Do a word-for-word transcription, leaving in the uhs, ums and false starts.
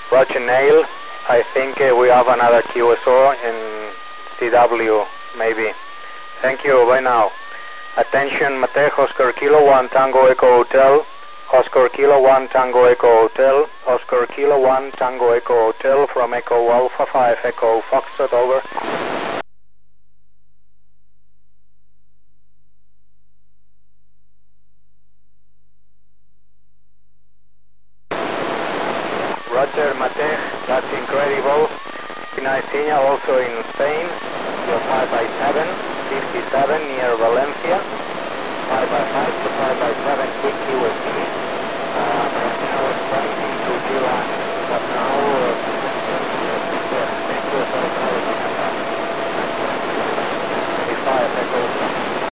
Roger Nail. I think uh, we have another Q S O in C W, maybe. Thank you, bye now. Attention, Mate, Oscar Kilo one Tango Echo Hotel. Oscar Kilo one Tango Echo Hotel. Oscar Kilo one Tango Echo Hotel from Echo Alpha five Echo Foxtrot, over. Roger, Mate, that's incredible. Nice signal also in Spain. You're five by seven, fifty-seven near Valencia. five by five to five by seven, quick Q S D. Uh, now it's twenty to G one, but now, uh, yeah, thank you for the